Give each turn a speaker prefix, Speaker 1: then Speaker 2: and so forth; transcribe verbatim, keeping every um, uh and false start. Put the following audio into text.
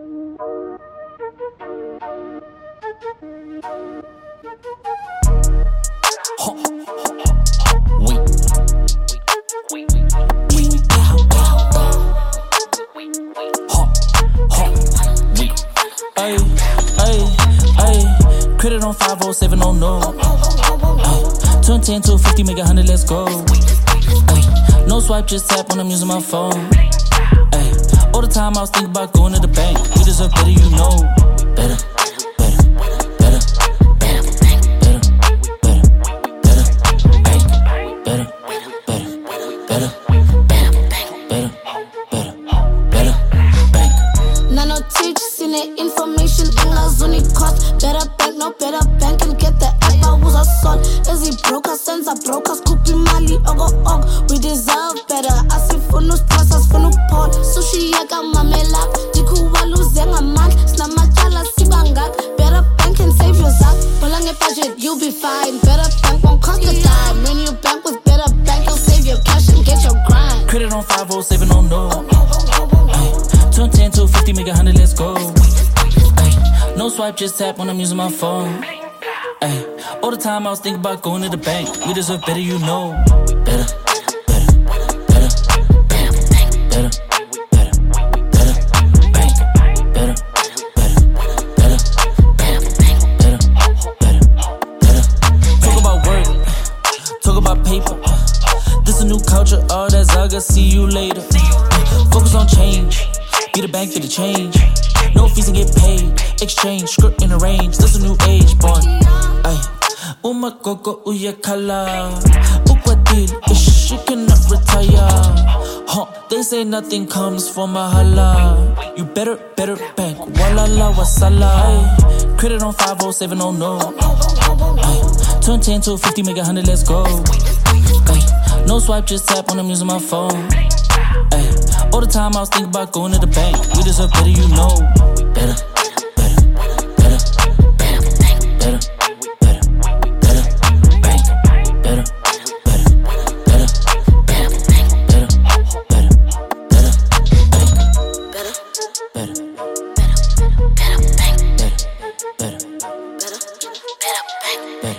Speaker 1: Huh. Wait. Ay, ay, ay. Credit on five oh seven, oh no. Ay, turn ten to fifty, make a hundred, let's go. Ay, no swipe, just tap when I'm using my phone. Ay, all the time I was thinking about going to the bank. We deserve better, you know. Better, better, better, better, better, better, better, bank, better, better, better, better, better, better, bank.
Speaker 2: Nano teach, seen the information in a zoni cost. Better bank, no better bank, and get the app I was a son. Is he broke? I sense a broke, I scoop mali, ogo og. We deserve better. I see for no process, for no pot. Sushi yaga mamela, diku walu zenga man. Snamachala sibangak. Better bank and save your zak. Pulang a budget, you'll be fine. Better bank won't cost a dime. When you bank with better bank, you'll save your cash and get your grind.
Speaker 1: Credit on five oh seven, oh no. Ay, turn ten to fifty, make a hundred, let's go. Ay, no swipe, just tap when I'm using my phone. Ay, all the time I was thinking about going to the bank. We deserve better, you know. Better, better, better, better, better, better, better, bank, better, better, better, better, better, better, better. Talk about work, talk about paper. This a new culture, all that Zaga, see you later. Focus on change, be the bank for the change. No fees and get paid, exchange, script in the range. This a new age, born. Ay, uma koko uya kala, ukwadil, ish, she cannot retire. Huh, they say nothing comes from a hala. You better, better bank, walala wasala. Ay, credit on five oh seven, oh no. Ay, turn ten to fifty, make a hundred, let's go. Ay, no swipe, just tap when I'm using my phone. Ay, all the time I was thinking about going to the bank. We deserve better, you know. Better, better, better, better, better, better, better, bank, better, better, better, better, better, better, better, bank, better, better, better, better, bank, better, better, better, better, bank, better.